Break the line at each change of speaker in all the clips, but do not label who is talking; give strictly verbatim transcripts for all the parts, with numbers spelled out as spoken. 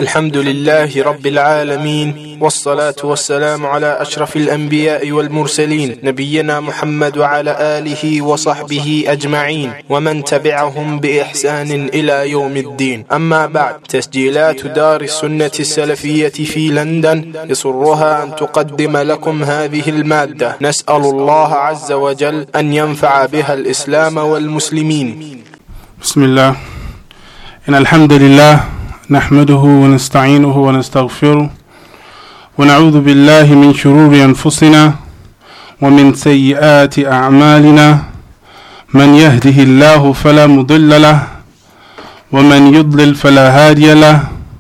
الحمد لله رب العالمين، والصلاة والسلام على أشرف الأنبياء والمرسلين نبينا محمد وعلى آله وصحبه أجمعين ومن تبعهم بإحسان إلى يوم الدين. أما بعد، تسجيلات دار السنة السلفية في لندن يسرها أن تقدم لكم هذه المادة. نسأل الله عز وجل أن ينفع بها الإسلام والمسلمين.
بسم الله، إن الحمد لله نحمده ونستعينه ونستغفره ونعوذ بالله من شرور أنفسنا ومن سيئات أعمالنا، من يهده الله فلا مضل له ومن يضلل فلا هادي له،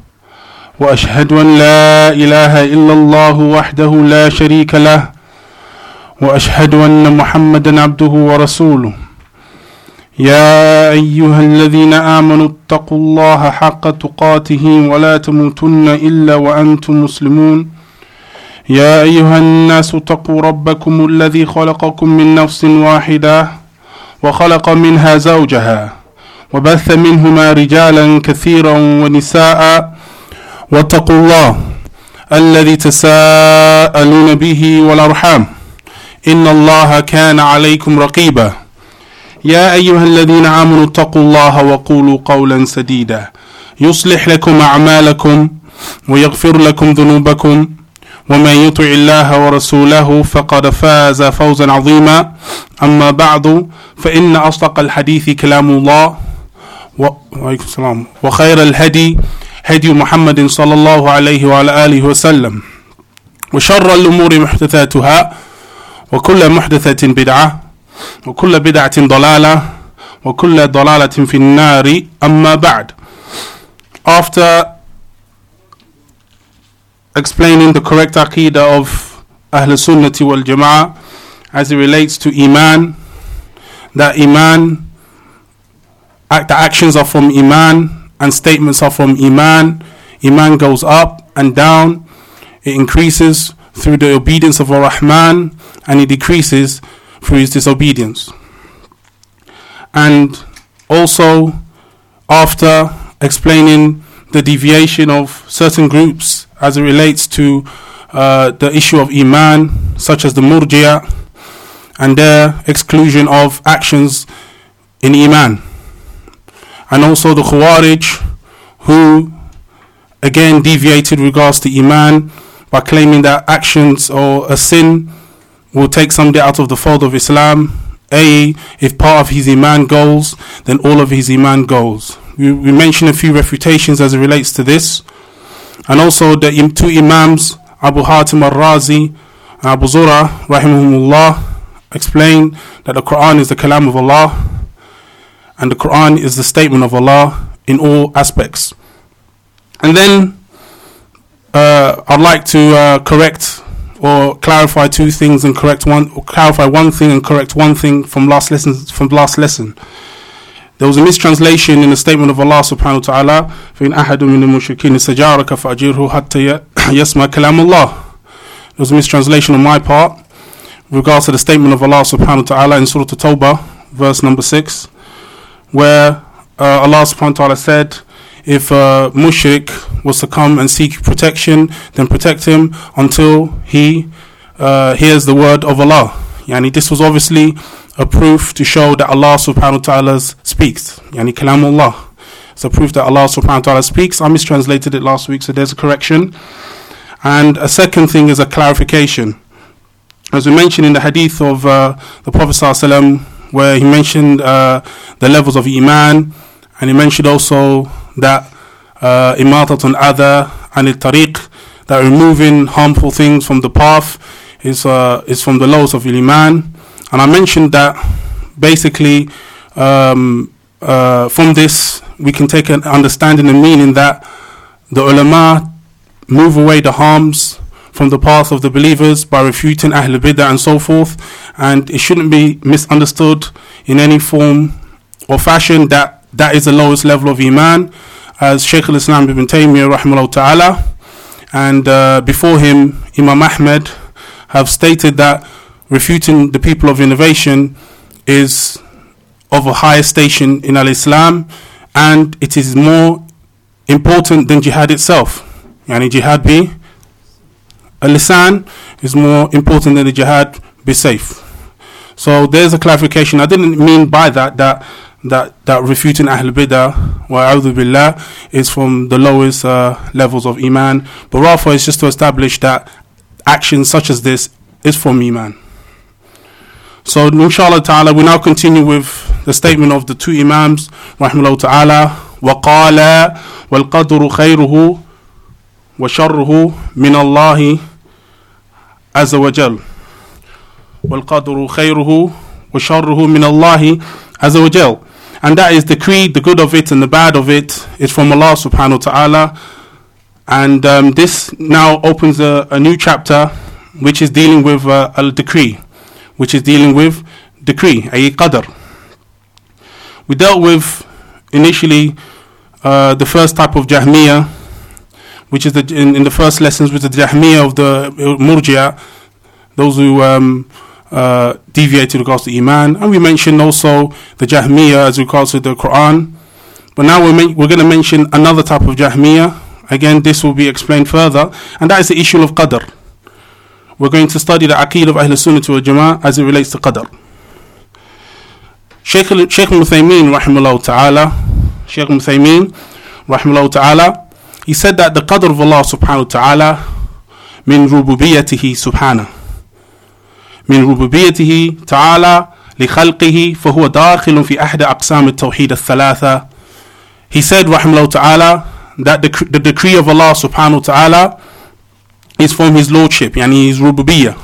وأشهد أن لا إله إلا الله وحده لا شريك له، وأشهد أن محمدا عبده ورسوله. يا أيها الذين آمنوا اتقوا الله حق تقاته ولا تموتن إلا وأنتم مسلمون. يا أيها الناس اتقوا ربكم الذي خلقكم من نفس واحدة وخلق منها زوجها وبث منهما رجالا كثيرا ونساء، واتقوا الله الذي تساءلون به والأرحام، إن الله كان عليكم رقيبا. يا أيها الذين آمنوا اتقوا الله وقولوا قولا سديدا يصلح لكم أعمالكم ويغفر لكم ذنوبكم، ومن يطع الله ورسوله فقد فاز فوزا عظيما. أما بعد، فإن أصدق الحديث كلام الله و... وخير الهدي هدي محمد صلى الله عليه وعلى آله وسلم، وشر الأمور محدثاتها، وكل محدثة بدعة، وكل بدعة ضلالة، وكل ضلالة في النار. أما بعد. After explaining the correct aqidah of Ahl Sunnati wal Jama'ah as it relates to Iman, that Iman, the actions are from Iman and statements are from Iman. Iman goes up and down, it increases through the obedience of Ar-Rahman, and it decreases through his disobedience. And also, after explaining the deviation of certain groups as it relates to uh, the issue of Iman, such as the Murji'ah and their exclusion of actions in Iman, and also the Khawarij, who again deviated regards to Iman by claiming that actions or a sin will take somebody out of the fold of Islam. A, if part of his Iman goes, then all of his Iman goes. We, we mentioned a few refutations as it relates to this. And also the two Imams, Abu Hatim al-Razi and Abu Zura, rahimahumullah, explain that the Quran is the Kalam of Allah, and the Quran is the statement of Allah in all aspects. And then uh, I'd like to uh, correct or clarify two things and correct one, or clarify one thing and correct one thing from last lesson. From last lesson, there was a mistranslation in the statement of Allah Subhanahu wa Taala. فَإِنْ أَحَدٌ مِنَ الْمُشْرِكِينَ اسْتَجَارَكَ فَأَجِرْهُ حَتَّى يَسْمَعَ كَلَامَ اللَّهِ. There was a mistranslation on my part with regards to the statement of Allah Subhanahu wa Taala in Surah At-Tawbah, verse number six, where uh, Allah Subhanahu wa Taala said, if a mushrik was to come and seek protection, then protect him until he uh, hears the word of Allah. Yani this was obviously a proof to show that Allah subhanahu wa ta'ala speaks. Yani kalamullah. It's a proof that Allah subhanahu wa ta'ala speaks. I mistranslated it last week, so there's a correction. And a second thing is a clarification. As we mentioned in the hadith of uh, the Prophet sallallahu alaihi wasallam, where he mentioned uh, the levels of Iman, and he mentioned also that uh, imatatun adha and al-tariq, that removing harmful things from the path is uh, is from the laws of Iman. And I mentioned that basically um, uh, from this we can take an understanding and meaning that the ulama move away the harms from the path of the believers by refuting Ahl Bid'ah and so forth, and it shouldn't be misunderstood in any form or fashion that that is the lowest level of Iman, as Shaykh al-Islam ibn Taymiyyah rahimahullah ta'ala and uh, before him Imam Ahmed have stated that refuting the people of innovation is of a higher station in al-Islam, and it is more important than jihad itself. Yani jihad bi al-lisan is more important than the jihad bi sayf. So there's a clarification. I didn't mean by that that that, that refuting Ahl Bidah wa a'udhu billah is from the lowest uh, levels of Iman, but rather it's just to establish that actions such as this is from Iman. So inshallah ta'ala we now continue with the statement of the two Imams rahimahullah ta'ala. وَقَالَ وَالْقَدْرُ خَيْرُهُ وَشَرُّهُ مِنَ اللَّهِ عَزَّ وَجَلَّ وَالْقَدْرُ خَيْرُهُ وَشَرُّهُ مِنَ اللَّهِ عَزَّ وَجَلَّ. And that is decreed, the good of it and the bad of it is from Allah subhanahu wa ta'ala. And um, this now opens a, a new chapter which is dealing with uh, a decree, which is dealing with decree, a qadr. We dealt with initially uh, the first type of Jahmiyyah, which is the, in, in the first lessons with the Jahmiyyah of the Murji'ah, those who um, uh, deviated regards to Iman. And we mentioned also the Jahmiyyah as regards to the Quran. But now we're, ma- we're going to mention another type of Jahmiyyah. Again, this will be explained further, and that is the issue of qadr. We're going to study the Aqeedah of Ahl Sunnah wal Jama'ah as it relates to qadr. Shaykh Shaykh Uthaymeen rahimahullah ta'ala, Shaykh Uthaymeen rahimahullah ta'ala, he said that the qadr of Allah subhanahu wa ta'ala min rububiyyatihi subhanahu, min rububiyyatihi ta'ala li khalqihi fahuwa dakhilun fi ahda aqsam at-tawheed al-thalatha. He said rahimahullah ta'ala that the, the decree of Allah subhanahu wa ta'ala is from his lordship, yani his rububiyyah,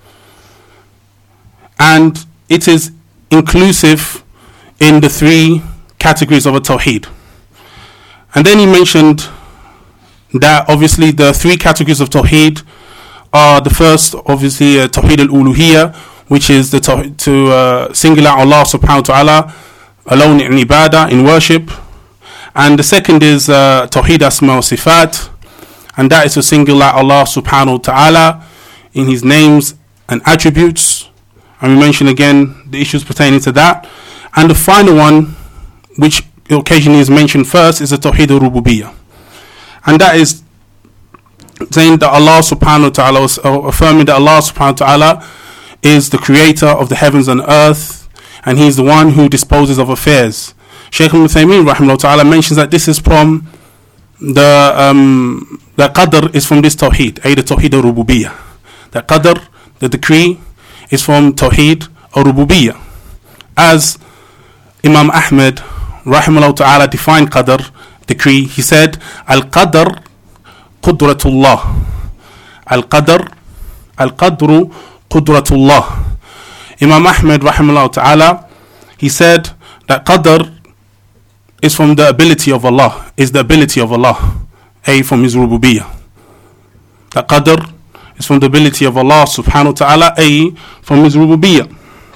and it is inclusive in the three categories of a tawheed. And then he mentioned that obviously the three categories of tawheed are the first, obviously, uh, tawheed al-uluhiyyah, which is the to, to uh, single out Allah subhanahu wa ta'ala alone in ibadah, in worship. And the second is uh, tawheed asma wa sifat, and that is to single out Allah subhanahu wa ta'ala in his names and attributes. And we mention again the issues pertaining to that. And the final one, which occasionally is mentioned first, is the tawheed al-rububiyyah. And that is saying that Allah subhanahu wa ta'ala, uh, affirming that Allah subhanahu wa ta'ala is the creator of the heavens and earth, and he is the one who disposes of affairs. Shaykh Uthaymeen rahimahullah ta'ala mentions that this is from the um, the qadr is from this tawheed, ay the tawheed al-rububiyyah. The qadr, the decree, is from tawheed al-rububiyyah. As Imam Ahmed rahimahullah ta'ala defined qadr, decree, he said, al-qadr qudratullah. Al-qadr, al-qadru qudratullah. Imam Ahmed rahimahullah ta'ala, he said that qadr is from the ability of Allah, is the ability of Allah, a from his rububiyyah. The qadr is from the ability of Allah subhanahu wa ta'ala, a from his rububiyyah.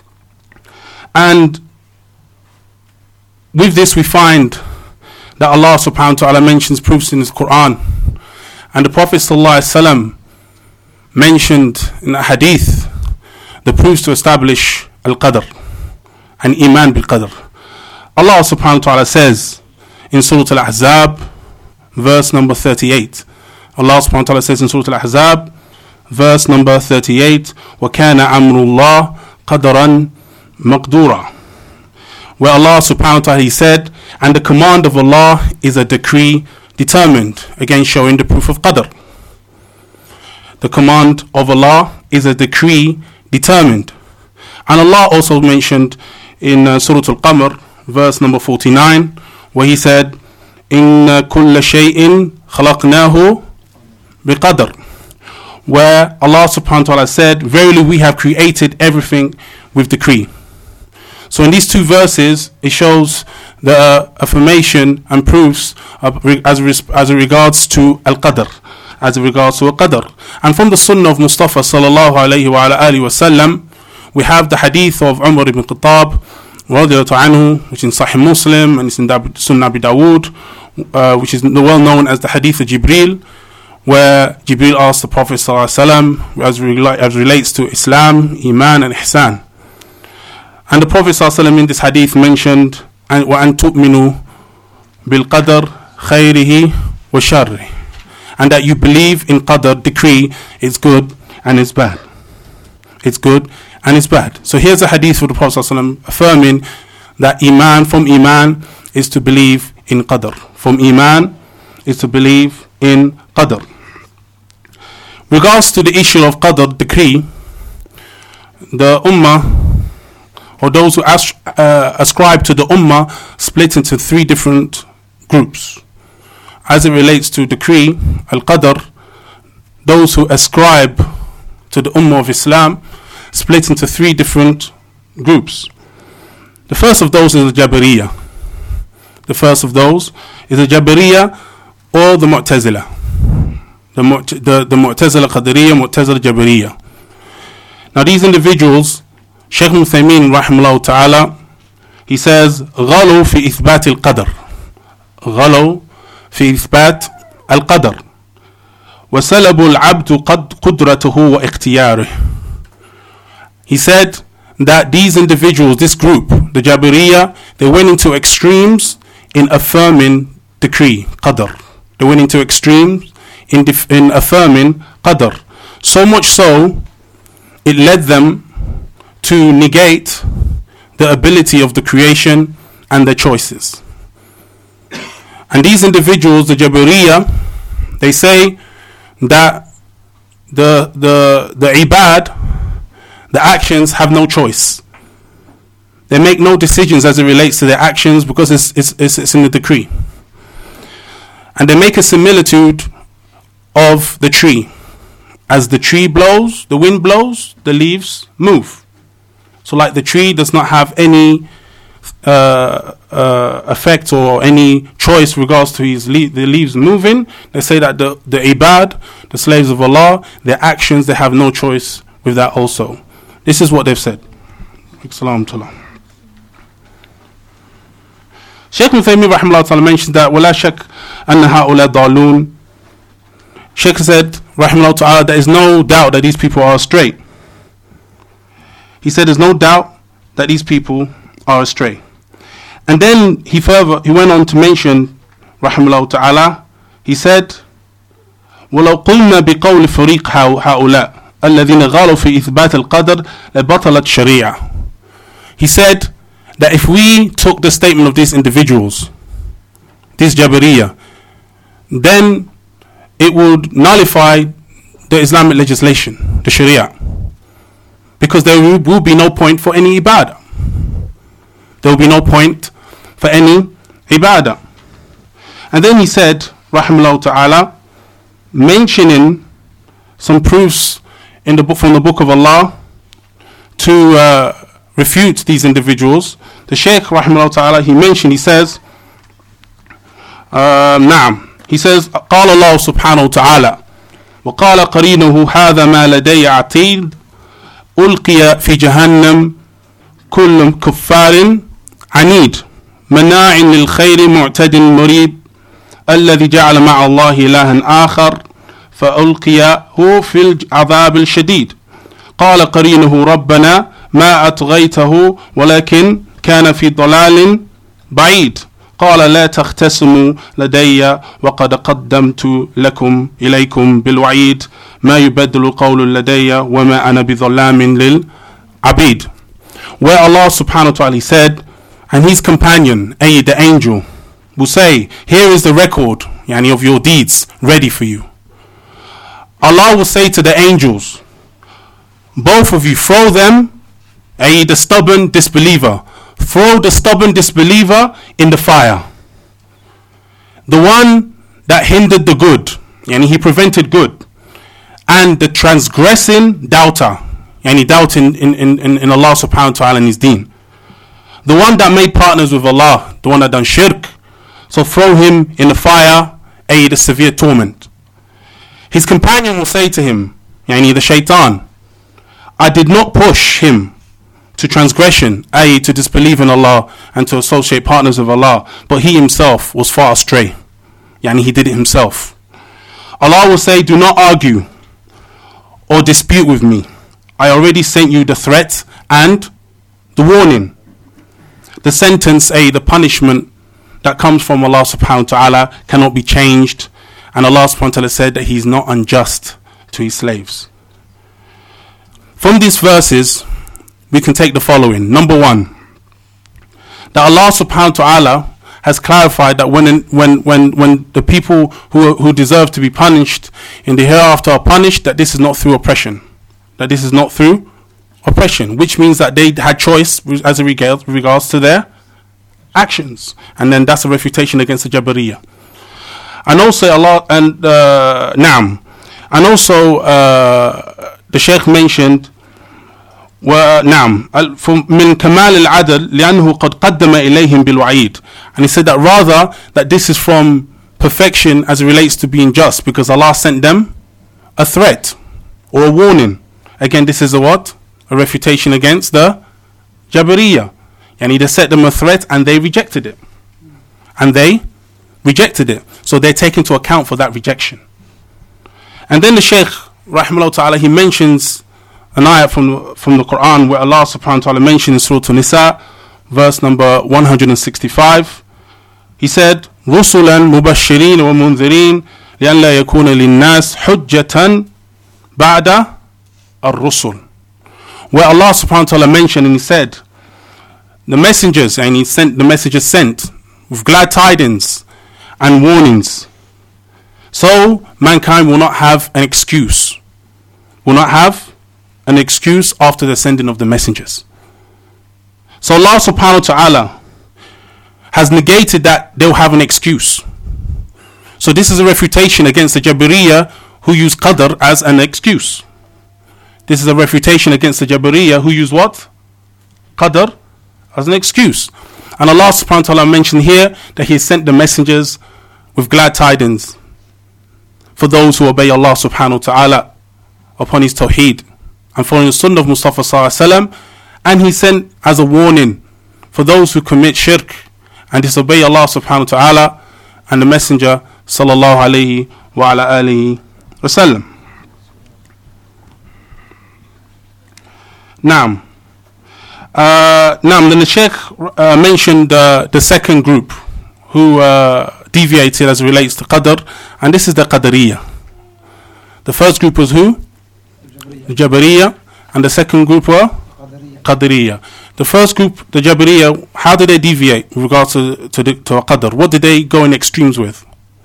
And with this we find that Allah subhanahu wa ta'ala mentions proofs in his Quran, and the Prophet sallallahu alaihi wasallam mentioned in a hadith the proofs to establish al-qadr and iman bil-qadr. Allah subhanahu wa ta'ala says in Surah Al-Ahzab, verse number thirty-eight. Allah subhanahu wa ta'ala says in Surah Al-Ahzab, verse number thirty-eight, وَكَانَ أَمْرُ اللَّهِ قَدَرًا مَقْدُورًا. Where Allah subhanahu wa ta'ala, he said, and the command of Allah is a decree determined, again showing the proof of qadr. The command of Allah is a decree determined. And Allah also mentioned in uh, Surah Al-Qamar, verse number forty-nine, where he said, إِنَّ كُلَّ شَيْءٍ خَلَقْنَاهُ بِقَدْرٍ, where Allah subhanahu wa ta'ala said, verily we have created everything with decree. So in these two verses, it shows the uh, affirmation and proofs of, as, as regards to al-qadr, as regards to al-qadr. And from the sunnah of Mustafa sallallahu alayhi wa ala alihi wa sallam, we have the hadith of Umar ibn Khattab radiyallahu anhu, which is in Sahih Muslim, and it's in Sunnah Abi Dawood, uh, which is well known as the hadith of Jibreel, where Jibreel asked the Prophet sallallahu alaihi wasallam as, rela- as relates to Islam, Iman and Ihsan. And the Prophet sallallahu alaihi wasallam in this hadith mentioned, وَأَن تُؤْمِنُوا بِالْقَدَرِ خَيْرِهِ wa sharri, and that you believe in qadr, decree, it's good and it's bad. It's good and it's bad. So here's a hadith of the Prophet ﷺ affirming that iman, from iman is to believe in qadr. From iman is to believe in qadr. Regards to the issue of qadr, decree, the ummah, or those who as, uh, ascribe to the ummah, split into three different groups. As it relates to decree, al-qadr, those who ascribe to the ummah of Islam split into three different groups. The first of those is the Jabariyah. The first of those is the Jabariyah or the Mu'tazila. The, the, the Mu'tazila Qadariyah, Mu'tazila Jabariyah. Now these individuals, Shaykh Ibn Uthaymeen rahimahullah ta'ala, he says, غَلَوْا فِي إِثْبَاتِ الْقَدْرِ غَلَوْا فِي إِثْبَاتِ الْقَدْرِ وَسَلَبُوا الْعَبْدُ قَدْ قُدْرَتُهُ وَإِخْتِيَارِهِ. He said that these individuals, this group, the Jabariyah, they went into extremes in affirming decree, qadr. They went into extremes in, def- in affirming qadr. So much so, it led them to negate the ability of the creation and their choices. And these individuals, the Jabariyah, they say that the the the ibad, the actions, have no choice. They make no decisions as it relates to their actions because it's it's it's, it's in the decree. And they make a similitude of the tree. As the tree blows, the wind blows, the leaves move. So like the tree does not have any uh, uh, effect or any choice regards to his le- the leaves moving, they say that the, the ibad, the slaves of Allah, their actions, they have no choice with that also. This is what they've said. Salam tullah. Shaykh Ibn Uthaymeen rahimahullah ta'ala mentioned that وَلَا شَكْ أَنَّ هَؤُلَاء ضَالُونَ. Shaykh said rahimahullah ta'ala, there is no doubt that these people are astray. He said there's no doubt that these people are astray. And then he further he went on to mention rahimahullah ta'ala, he said وَلَوْ قُلْنَا بِقَوْلِ فَرِيقِ هَؤُلَاء الَّذِينَ غَالُوا فِي إِثْبَاتِ الْقَدْرِ لَبَطَلَتْ شَرِيعَةً. He said that if we took the statement of these individuals, this Jabariyah, then it would nullify the Islamic legislation, the Sharia, because there will be no point for any ibadah. There will be no point for any ibadah. And then he said, rahimahullah ta'ala, mentioning some proofs in the book, from the book of Allah to uh, refute these individuals. The Shaykh rahimahullah ta'ala, he mentioned, he says, uh, Naam. He says, قال الله سبحانه وتعالى وقال قرينه هذا ما لدي عتيد ألقي في جهنم كل كفار عنيد مناع للخير معتد مريب الذي جعل مع الله إلها آخر فألقيه في العذاب الشديد. قال قرينه ربنا ما أطغيته ولكن كان في ضلال بعيد. قال لا تختصموا لدي وقد قدمت لكم إليكم بالوعيد ما يبدل قول لدي وما أنا بظلام للعبيد. Where Allah subhanahu wa ta'ala said, and his companion, ay, the angel, will say, here is the record yani, of your deeds ready for you. Allah will say to the angels, both of you throw them, ay, the stubborn disbeliever, throw the stubborn disbeliever in the fire. The one that hindered the good, yani he prevented good, and the transgressing doubter, yani doubting in, in, in, in Allah subhanahu wa ta'ala and his deen. The one that made partners with Allah, the one that done shirk, so throw him in the fire, ay, the severe torment. His companion will say to him, yani the shaitan, I did not push him to transgression, that is to disbelieve in Allah and to associate partners with Allah, but he himself was far astray. Yani he did it himself. Allah will say, do not argue or dispute with me. I already sent you the threat and the warning. The sentence, a the punishment that comes from Allah subhanahu wa ta'ala cannot be changed, And Allah subhanahu wa ta'ala said that He is not unjust to His slaves. From these verses, we can take the following. Number one, that Allah subhanahu wa ta'ala has clarified that when when when when the people who who deserve to be punished in the hereafter are punished, that this is not through oppression. That this is not through oppression, which means that they had choice as regards regards to their actions, and then that's a refutation against the Jabariyah. And also Allah and uh, Naam, and also uh, the Shaykh mentioned ونعم من كمال العدل لأنه قد قدم إليهم بالوعيد, and he said that rather that this is from perfection as it relates to being just, because Allah sent them a threat or a warning. Again, this is a what? A refutation against the Jabariyah. And he set them a threat and they rejected it. And they rejected it. So they're taken into account for that rejection. And then the Shaykh, rahimahullah ta'ala, he mentions an ayah from, from the Quran where Allah subhanahu wa ta'ala mentions in Surah An-Nisa, verse number one hundred sixty-five. He said, رُسُلًا مُبَشِّرِينَ وَمُنذِرِينَ لِأَنْ لَا يَكُونَ لِلنَّاسِ حُجَّةً بَعْدَ الرُّسُلِ. Where Allah subhanahu wa ta'ala mentioned, and He said, the messengers, and He sent the messengers sent with glad tidings and warnings, so mankind will not have an excuse, will not have an excuse after the sending of the messengers. So Allah subhanahu wa ta'ala has negated that they'll have an excuse. So this is a refutation against the Jabariyah who use qadr as an excuse. This is a refutation against the Jabariyah who use what? Qadr as an excuse. And Allah subhanahu wa ta'ala mentioned here that He sent the messengers with glad tidings for those who obey Allah subhanahu wa ta'ala upon His tawheed and following the sunnah of Mustafa sallallahu alaihi wasallam. And He sent as a warning for those who commit shirk and disobey Allah subhanahu wa ta'ala and the messenger sallallahu alayhi wa ala alihi wasallam. Now, uh, now then the Shaykh uh, mentioned uh, the second group who uh, deviated as it relates to Qadr, and this is the Qadariyah. The first group was who? The Jabariyah, and the second group were Qadariyah. The first group, the Jabariyah, how did they deviate with regards to to, the, to Qadr? What did they go in extremes with?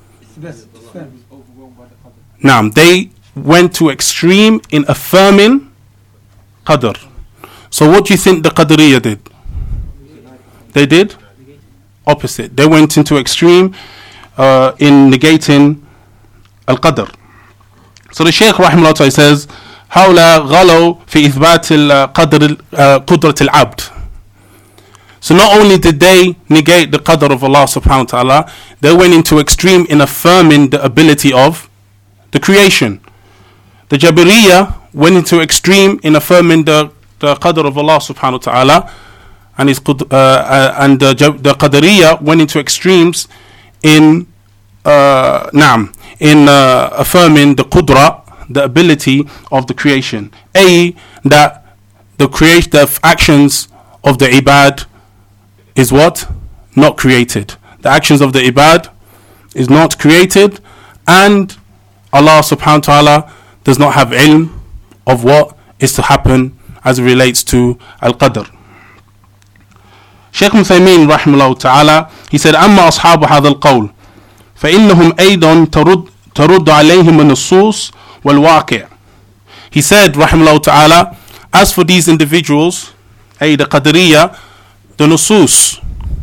Now, they went to extreme in affirming Qadr. So what do you think the Qadariyah did? They did opposite. They went into extreme uh, in negating Al-Qadr. So the Shaykh rahimahullah ta'ala says, هؤلاء غلوا في إثبات القدر قدرة العبد. So not only did they negate the qadr of Allah subhanahu wa ta'ala, they went into extreme in affirming the ability of the creation. The Jabariyah went into extreme in affirming the, the qadr of Allah subhanahu wa ta'ala, and his uh, uh, and the, the Qadariyah went into extremes in uh, naam, in uh, affirming the qudra, the ability of the creation. A, that the create the actions of the ibad is what? Not created. The actions of the ibad is not created, and Allah subhanahu wa ta'ala does not have ilm of what is to happen as it relates to al-qadr. Shaykh Uthaymeen rahimahullah ta'ala, he said, أما أصحاب هذا القول فإنهم أيضا ترد ترد عليهم النصوص والواقع. He said rahimahullah ta'ala, as for these individuals, ay the Qadariyah, the nusus,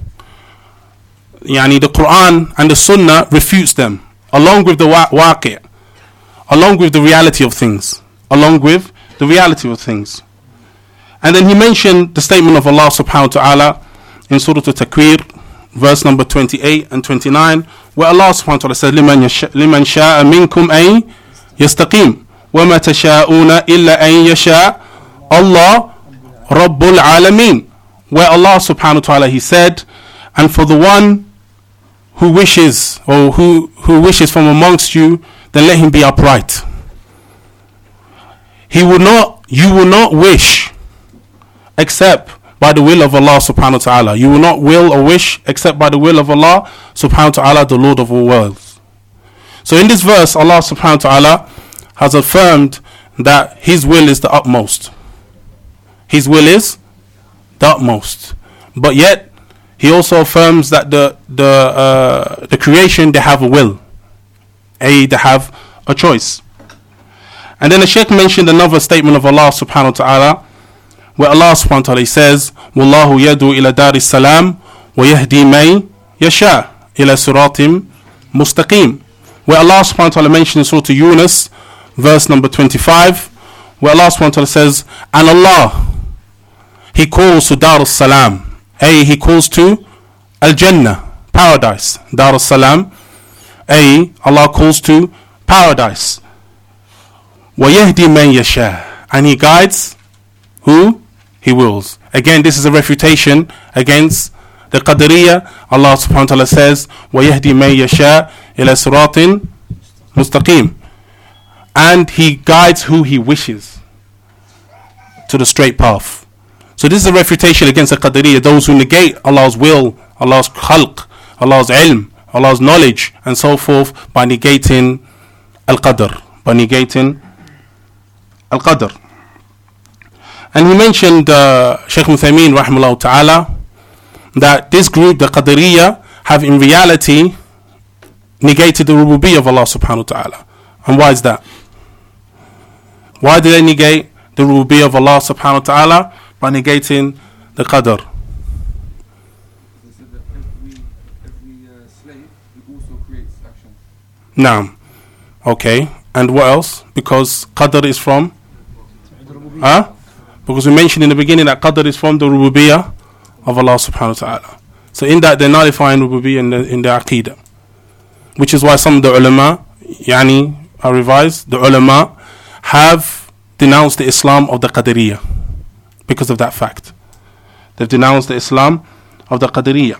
yani the Quran and the Sunnah refutes them, along with the waqi', along with the reality of things, along with the reality of things. And then he mentioned the statement of Allah subhanahu wa ta'ala in Surah At-Takwir, verse number twenty-eight and twenty-nine, where Allah subhanahu wa ta'ala said, لِمَنْ شَاءَ مِنْكُمْ أَيْ يَسْتَقِيمُ وَمَا تَشَاءُونَ إِلَّا أَيْ يَشَاءَ اللَّهُ رَبُّ الْعَالَمِينَ. Where Allah subhanahu wa ta'ala, He said, and for the one who wishes, or who, who wishes from amongst you, then let him be upright. He will not, you will not wish except by the will of Allah subhanahu wa ta'ala. You will not will or wish except by the will of Allah subhanahu wa ta'ala, the Lord of all worlds. So in this verse, Allah subhanahu wa ta'ala has affirmed that His will is the utmost. His will is the utmost. But yet, He also affirms that the the uh, the creation, they have a will. A, they have a choice. And then the Shaykh mentioned another statement of Allah subhanahu wa ta'ala, where Allah subhanahu wa ta'ala says, Wallahu yadu ila daris salam wa yahdi may yasha ila siratim mustaqim. Where Allah subhanahu wa ta'ala mentioned in Surah Yunus, verse number twenty-five, where Allah subhanahu wa ta'ala says, and Allah, He calls to Dar al-Salam. A, He calls to Al-Jannah, paradise. Dar al-Salam. A, Allah calls to paradise. وَيَهْدِي مَنْ يَشَاءُ, and He guides who He wills. Again, this is a refutation against the Qadariyah. Allah subhanahu wa ta'ala says, وَيَهْدِي مَنْ يَشَاءُ إِلَى صِرَاطٍ مُسْتَقِيمٍ, and He guides who He wishes to the straight path. So this is a refutation against the Qadariyah, those who negate Allah's will, Allah's khalq, Allah's ilm, Allah's knowledge, and so forth, by negating al-qadr, by negating al-qadr. And he mentioned, uh, Shaykh Uthaymeen rahimahullah ta'ala, that this group, the Qadariyah, have in reality negated the rububiyyah of Allah subhanahu wa ta'ala. And why is that? Why do they negate the rububiyyah of Allah subhanahu wa ta'ala? By negating the qadr.
They said that every, every uh, slave, he also creates action.
Naam. Okay. And what else? Because qadr is from? Huh? Because we mentioned in the beginning that qadr is from the rububiyyah of Allah subhanahu wa ta'ala. So in that they're nullifying rububiyyah in the, in the aqidah. Which is why some of the ulama, yani, are revised, the ulama have denounced the Islam of the Qadariyah. Because of that fact. They've denounced the Islam of the Qadariyah.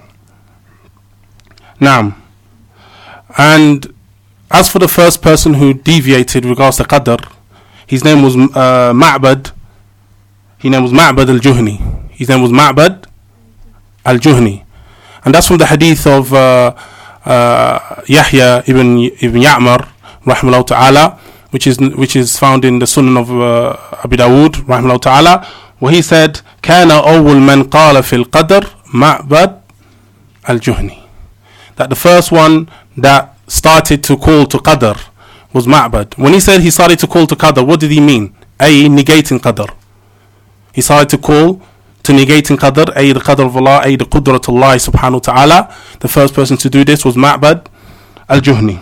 Naam. And as for the first person who deviated regards to Qadr, his name was uh, Ma'bad. His name was Ma'bad al-Juhni. His name was Ma'bad al-Juhni. And that's from the hadith of uh, uh, Yahya ibn, ibn Ya'mar, rahimahullah ta'ala, which is, which is found in the Sunan of uh, Abu Dawood, rahimahullah ta'ala, where he said, كان أول من قال في القدر معبد الجهني. That the first one that started to call to Qadr was Ma'bad. When he said he started to call to Qadr, what did he mean? A, negating Qadr. He started to call to negating Qadr, A, the Qadr of Allah, A, the Qudratullah subhanahu wa ta'ala. The first person to do this was Ma'bad al-Juhni.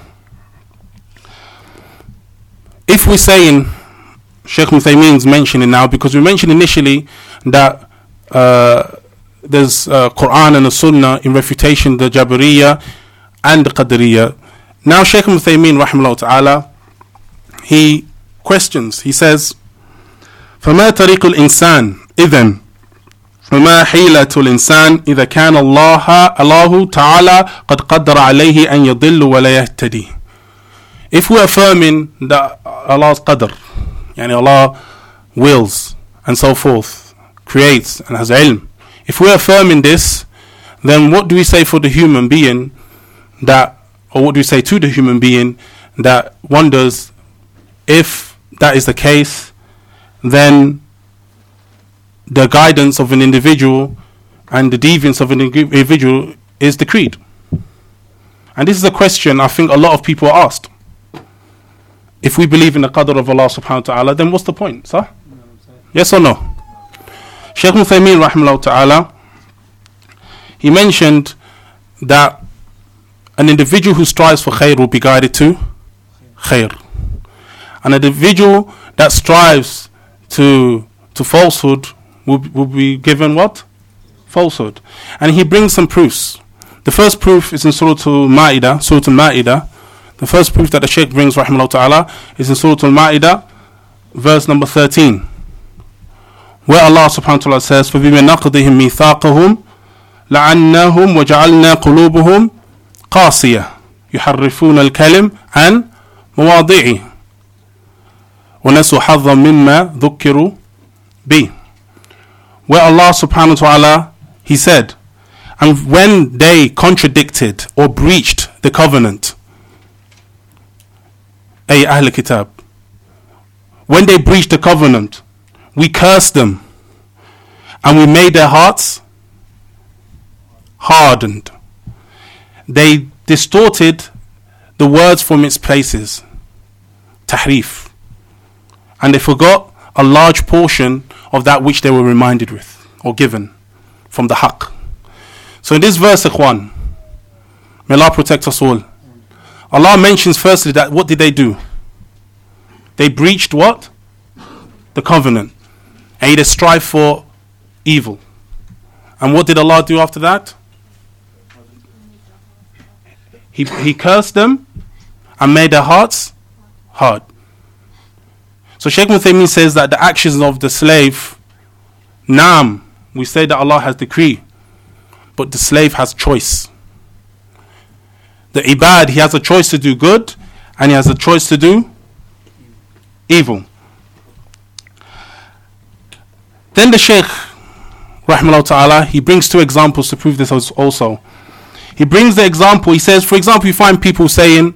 If we're saying, Shaykh Uthaymeen's mentioning now, because we mentioned initially that uh, there's uh, Quran and the Sunnah in refutation the Jabariyah and the Qadariyah. Now Shaykh Uthaymeen rahimahullah ta'ala, he questions, he says, فما طريق الإنسان إذن وما حيلة الإنسان إذا كان الله الله تعالى قد قدر عليه أن يضل ولا يهتدي. If we're affirming that Allah's qadr, yani Allah wills and so forth, creates and has ilm, if we're affirming this, then what do we say for the human being that, or what do we say to the human being that wonders if that is the case, then the guidance of an individual and the deviance of an individual is decreed? And this is a question I think a lot of people are asked. If we believe in the qadr of Allah subhanahu wa ta'ala, then what's the point, sir? No, yes or no? no. Shaykh Uthaymeen rahimahullah ta'ala, he mentioned that an individual who strives for khair will be guided to khair. An individual that strives to to falsehood will, will be given what? Falsehood. And he brings some proofs. The first proof is in Surah Al-Ma'idah, Surah Al-Ma'idah. The first proof that the Shaykh brings, rahimahullah ta'ala, is in Surah Al-Ma'idah, verse number thirteen, where Allah subhanahu wa ta'ala says, فَبِمَا نَقْضِهِمْ مِيثَاقَهُمْ لَعَنَّاهُمْ وَجَعَلْنَا قُلُوبُهُمْ قَاسِيَةً يُحَرِّفُونَ الْكَلِمَ عَنْ مَوَاضِعِهِ وَنَسُوا حَظًّا مِمَّا ذُكِّرُوا بِهِ. Where Allah subhanahu wa ta'ala, He said, and when they contradicted or breached the covenant, ay Ahl Kitab, when they breached the covenant, we cursed them and we made their hearts hardened. They distorted the words from its places, tahrif, and they forgot a large portion of that which they were reminded with or given from the haqq. So in this verse, ikhwan, may Allah protect us all, Allah mentions firstly that what did they do? They breached what? The covenant. And they strive for evil. And what did Allah do after that? He, he cursed them and made their hearts hard. So Shaykh Muthaymin says that the actions of the slave, naam, we say that Allah has decreed, but the slave has choice. The ibad, he has a choice to do good and he has a choice to do evil. Then the Shaykh, rahimahullah ta'ala, he brings two examples to prove this also. He brings the example, he says, for example, you find people saying,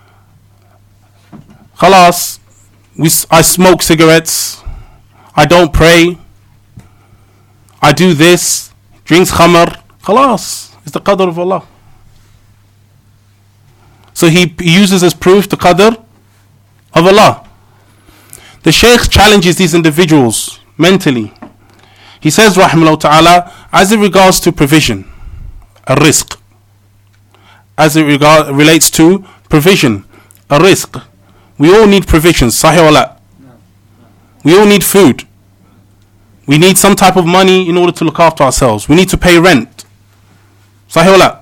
Khalas, we, I smoke cigarettes, I don't pray, I do this, drinks khamar, Khalas, it's the qadr of Allah. So he, he uses as proof the qadr of Allah. The Shaykh challenges these individuals mentally. He says, rahimahullah ta'ala, as it regards to provision, a rizq, as it regard, relates to provision, a rizq, we all need provisions, sahih wa la. We all need food. We need some type of money in order to look after ourselves. We need to pay rent, sahih wa la.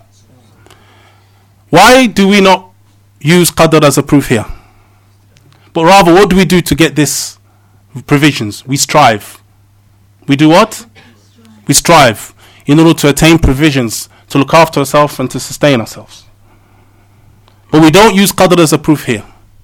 Why do we not use qadr as a proof here? But rather, what do we do to get this provisions? We strive. We do what? We strive in order to attain provisions, to look after ourselves and to sustain ourselves. But we don't use qadr as a proof here.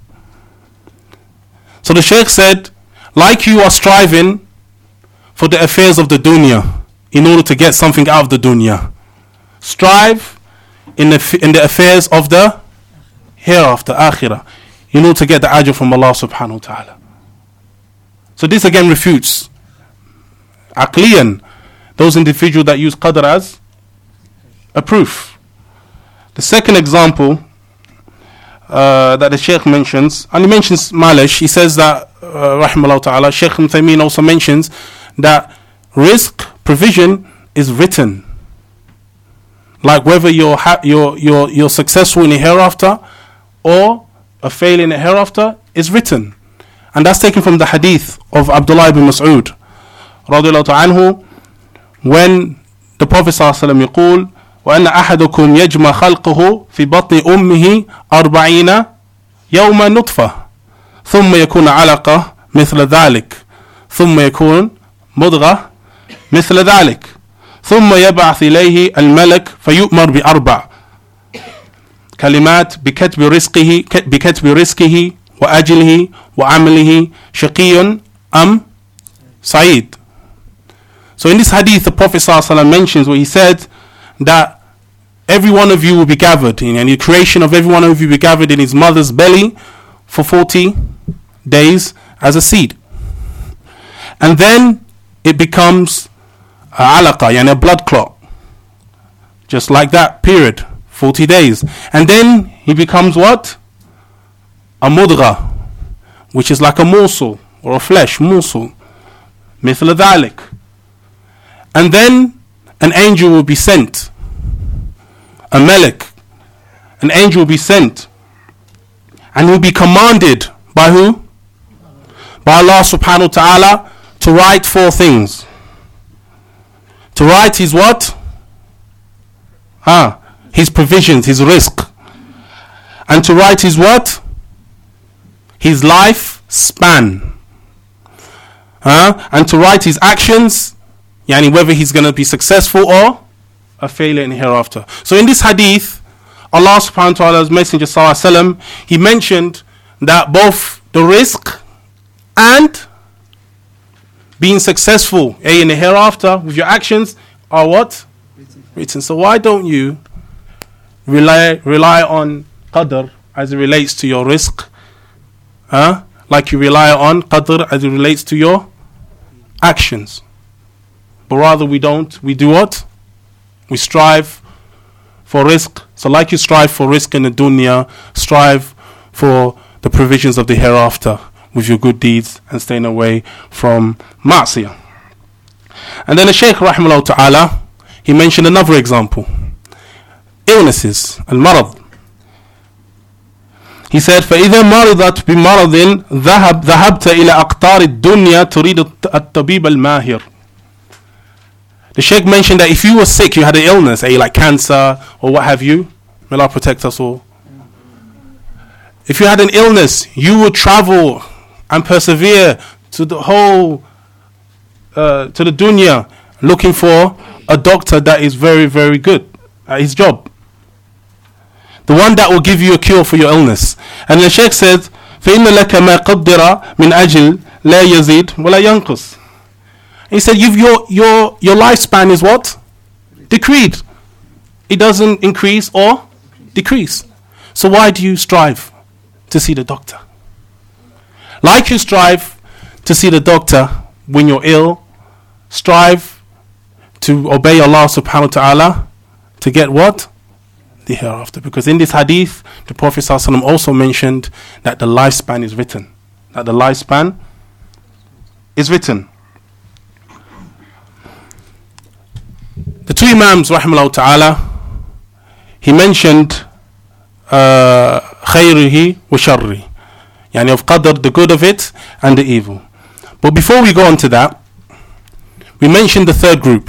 So the Shaykh said, like you are striving for the affairs of the dunya in order to get something out of the dunya, strive in the, in the affairs of the hereafter, akhirah, in order to get the ajr from Allah subhanahu wa ta'ala. So this again refutes aqliyan those individuals that use qadr as a proof. The second example uh, that the Shaykh mentions, and he mentions malish, he says that uh, rahimahullah ta'ala, Shaykh Muthaymin also mentions that rizq, provision, is written. Like whether you're, ha- you're, you're, you're successful in the hereafter or a failure in the hereafter is written. And that's taken from the hadith of Abdullah ibn Mas'ud radiyallahu anhu, when the Prophet sallallahu alayhi wa sallam يقول وأن أحدكم يجمع خلقه في بطن أمه أربعين يوما نطفة ثم يكون علقة مثل ذلك ثم يكون مضغة مثل ذلك ثم يبعث إليه الملك فيؤمر بأربع كلمات بكتب رزقه بكتب رزقه وأجله وعمله شقي أم سعيد. So in this hadith, the Prophet ﷺ mentions where he said that every one of you will be gathered, and the creation of every one of you will be gathered in his mother's belly for forty days as a seed. And then it becomes a alaqa, yani a blood clot. Just like that, period. forty days. And then he becomes what? A mudgha, which is like a morsel, or a flesh morsel. Mithla dhalik. And then an angel will be sent. A melek. An angel will be sent. And will be commanded by who? By Allah subhanahu wa ta'ala to write four things. To write his what? Ah, his provisions, his rizq. And to write his what? His life span. Ah, and to write his actions, yani whether he's going to be successful or a failure in hereafter. So in this hadith, Allah subhanahu wa ta'ala's messenger sallallahu alaihi wasallam, he mentioned that both the rizq and being successful eh, in the hereafter with your actions are what? Written. So why don't you rely rely on qadr as it relates to your rizq huh? Like you rely on qadr as it relates to your actions. But rather we don't. We do what? We strive for rizq. So like you strive for rizq in the dunya, strive for the provisions of the hereafter with your good deeds and staying away from ma'siyah. And then the Shaykh rahimahullah ta'ala, he mentioned another example. Illnesses, al-marad. He said, فَإِذَا مَرِضَتْ بِمَرَضٍ ذهب ذهبت إلى أقطار الدنيا تريد الطبيب الماهر. The Shaykh mentioned that if you were sick, you had an illness, eh, like cancer or what have you, may Allah protect us all. If you had an illness, you would travel and persevere to the whole, uh, to the dunya, looking for a doctor that is very, very good at his job. The one that will give you a cure for your illness. And the Shaykh said, فَإِنَّ لَكَ مَا قَدِّرَ مِنْ أَجْلٍ لَا يَزِيدْ وَلَا يَنْقُصْ. He said, you've, your, your, your lifespan is what? Decreed. It doesn't increase or decrease. So why do you strive to see the doctor? Like you strive to see the doctor when you're ill, strive to obey Allah subhanahu wa ta'ala to get what? The hereafter. Because in this hadith, the Prophet sallallahu alaihi wasallam also mentioned that the lifespan is written. That the lifespan is written. The two Imams, rahimahullah ta'ala, he mentioned khayrihi wa sharri. Yani of qadr, the good of it and the evil. But before we go on to that, we mentioned the third group.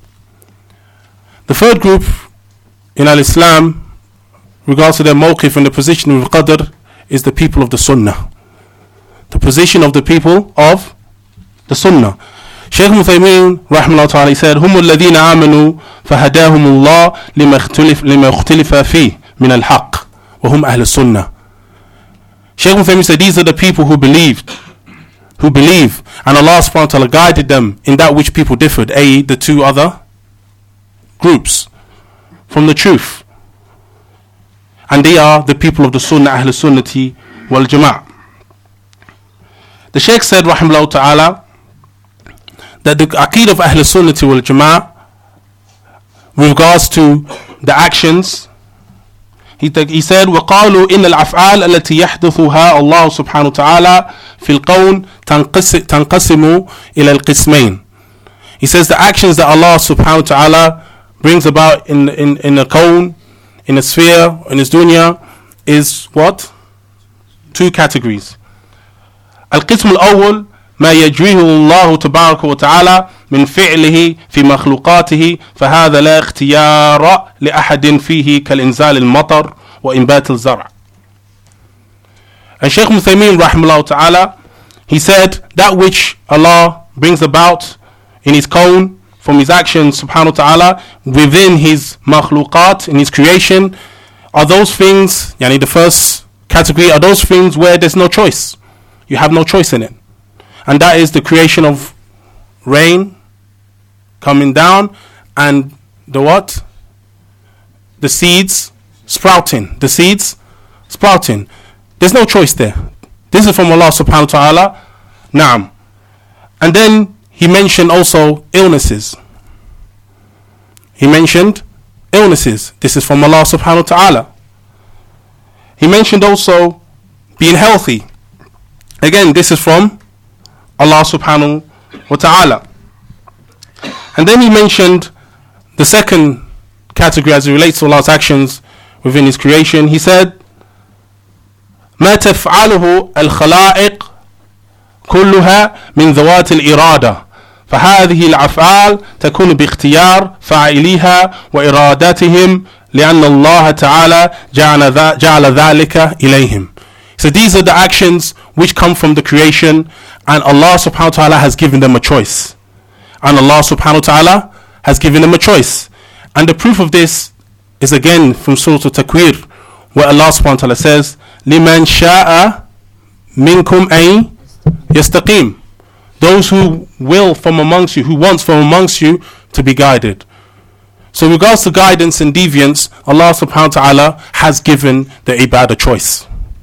The third group in al-Islam, regards to their mawqif and the position of qadr, is the people of the sunnah. The position of the people of the sunnah. Shaykh Uthaymeen rahimahullah ta'ala said, هم الذين آمنوا فهداهم الله لما اختلف لما اختلف فيه من الحق وهم أهل السنة. Shaykh Uthaymeen said, these are the people who believed, who believe, and Allah subhanahu wa ta'ala guided them in that which people differed, that is the two other groups from the truth. And they are the people of the sunnah, Ahl Sunnati wal Jama'ah. The Shaykh said rahimahullah ta'ala that the aqeedah of Ahl Sunnati wal Jama'ah with regards to the actions, he, he said وَقَالُوا إِنَّ الْأَفْعَالَ الَّتِي يَحْدُثُهَا اللَّهُ سُبْحَانَهُ وَتَعَالَى فِي الْقَوْنِ تَنْقَسِمُ إِلَى الْقِسْمَيْنِ. He says the actions that Allah subhanahu wa ta'ala brings about in in in a kawn, in a sphere, in his dunya, is what? Two categories. القسم الأول ما يجريه الله تبارك وتعالى من فعله في مخلوقاته فهذا لا اختيار لأحد فيه كالإنزال المطر وإنبات الزرع. And Shaykh Uthaymeen rahimahullah ta'ala, he said that which Allah brings about in his kawn, from his actions subhanahu wa ta'ala, within his makhluqat, in his creation, are those things, yani the first category, are those things where there's no choice. You have no choice in it. And that is the creation of rain coming down and the what? The seeds sprouting. The seeds sprouting. There's no choice there. This is from Allah subhanahu wa ta'ala. Naam. And then he mentioned also illnesses. He mentioned illnesses. This is from Allah subhanahu wa ta'ala. He mentioned also being healthy. Again, this is from Allah subhanahu wa ta'ala. And then he mentioned the second category as it relates to Allah's actions within his creation. He said, ما تفعله الخلائق كلها من ذوات الإرادة فهذه الأفعال تكون باختيار فاعليها وإرادتهم لأن الله تعالى جعل ذلك إليهم. So these are the actions which come from the creation, and Allah subhanahu wa ta'ala has given them a choice. And Allah subhanahu wa ta'ala has given them a choice. And the proof of this is again from Surah Al-Takwir, where Allah subhanahu wa ta'ala says, لِمَنْ شَاءَ مِنْكُمْ أَيْ يَسْتَقِيمُ. Those who will from amongst you, who wants from amongst you to be guided. So in regards to guidance and deviance, Allah subhanahu wa ta'ala has given the ibad a choice.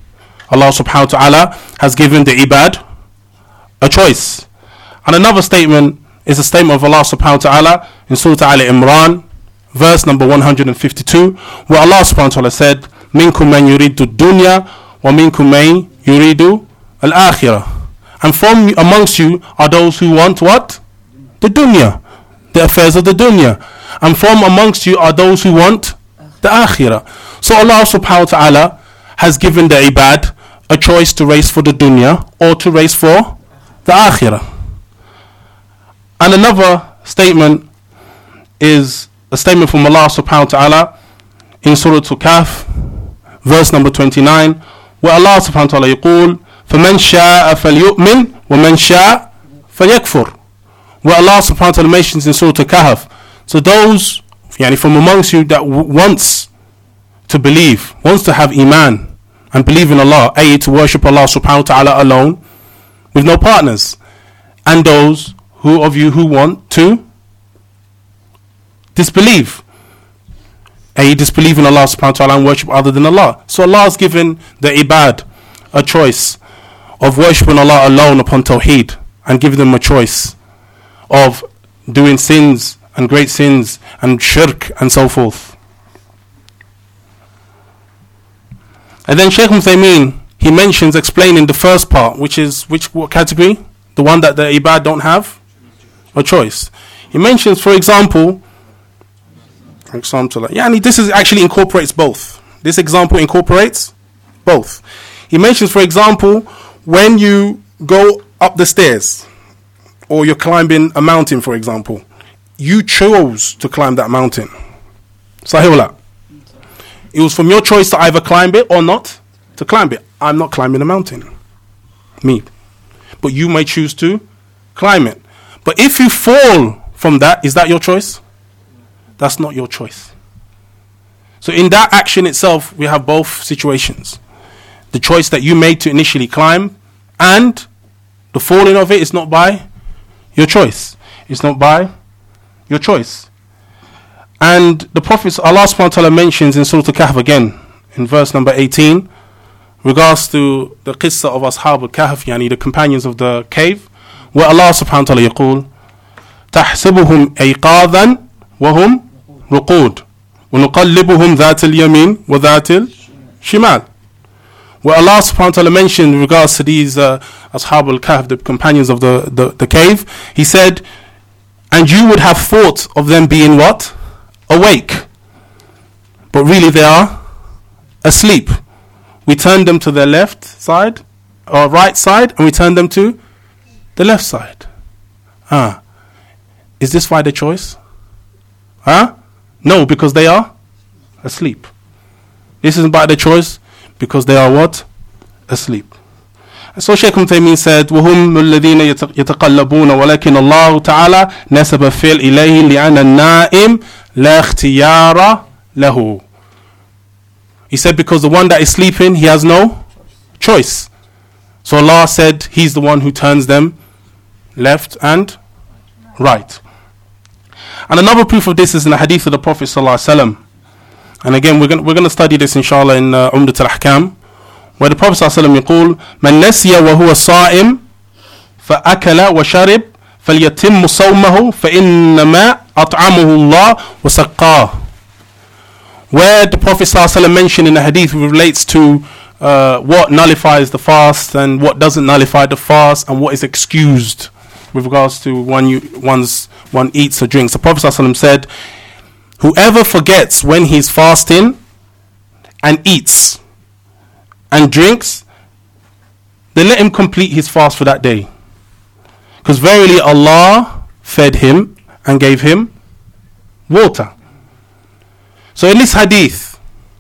Allah subhanahu wa ta'ala has given the ibad a choice. And another statement is a statement of Allah subhanahu wa ta'ala in Surah Al Imran, verse number one hundred fifty-two, where Allah subhanahu wa ta'ala said, minkum man yuridu dunya wa minkum man yuridu al-akhirah. And from amongst you are those who want what? The dunya, the affairs of the dunya. And from amongst you are those who want the akhirah. So Allah subhanahu wa ta'ala has given the ibad a choice to race for the dunya or to race for the akhirah. And another statement is a statement from Allah subhanahu wa ta'ala in Surah Al-Kahf, verse number twenty-nine, where Allah subhanahu wa ta'ala يقول فَمَنْ شَاءَ فَلْيُؤْمِنْ وَمَنْ شَاءَ فَلْيَكْفُرْ, where Allah subhanahu wa ta'ala mentions in Surah Al-Kahf, so those yani, from amongst you that w- wants to believe, wants to have iman and believe in Allah, that is to worship Allah subhanahu wa ta'ala alone with no partners, and those who of you who want to disbelieve, that is disbelieve in Allah subhanahu wa ta'ala and worship other than Allah. So Allah has given the ibad a choice of worshipping Allah alone upon tawheed, and giving them a choice of doing sins and great sins and shirk and so forth. And then Shaykh Uthaymeen, he mentions explaining the first part, which is which what category? The one that the ibad don't have a choice. He mentions, for example, for example, like, yeah, this is actually incorporates both. This example incorporates both. He mentions, for example, when you go up the stairs, or you're climbing a mountain, for example, you chose to climb that mountain. Sahih. It was from your choice to either climb it or not to climb it. I'm not climbing a mountain. Me. But you may choose to climb it. But if you fall from that, is that your choice? That's not your choice. So in that action itself, we have both situations. The choice that you made to initially climb, and the falling of it is not by your choice. It's not by your choice. And the Prophet, Allah subhanahu wa ta'ala mentions in Surah Al-Kahf again, in verse number eighteen, regards to the qissa of Ashab al-Kahf, yani the companions of the cave, where Allah subhanahu wa ta'ala يقول تحسبهم أيقاظا وهم رقود ونقلبهم ذات اليمين وذات الشمال, where Allah subhanahu wa ta'ala mentioned in regards to these uh, Ashab al-Kahf, the companions of the, the, the cave, he said, and you would have thought of them being what? Awake. But really they are asleep. We turn them to their left side or right side, and we turn them to the left side. Ah, is this by the choice? Huh? No, because they are asleep. This isn't by the choice, because they are what? Asleep. And so Shaykh Uthaymeen said, وَهُمْ الَّذِينَ يَتَقَلَّبُونَ وَلَكِنَ اللَّهُ تَعَالَى نَسَبَ الفِّعْلَ إِلَيْهِ لِأَنَّ النَّائِمِ لَا اخْتِيَارَ لَهُ. He said because the one that is sleeping, he has no choice. So Allah said he's the one who turns them left and right. And another proof of this is in the hadith of the Prophet sallallahu alaihi wasallam. And again, we're going we're going to study this inshallah in uh, Umdat al-Ahkam, where the Prophet sallallahu alaihi wasallam يقول من نسي وهو صائم فأكل وشرب فليتم صومه فإنما أطعمه الله وسقاه. Where the Prophet sallallahu alaihi wasallam mentioned in the hadith relates to uh, what nullifies the fast and what doesn't nullify the fast, and what is excused with regards to one you, one's one eats or drinks. The Prophet sallallahu alaihi wasallam said, whoever forgets when he's fasting and eats and drinks, then let him complete his fast for that day. Because verily Allah fed him and gave him water. So in this hadith,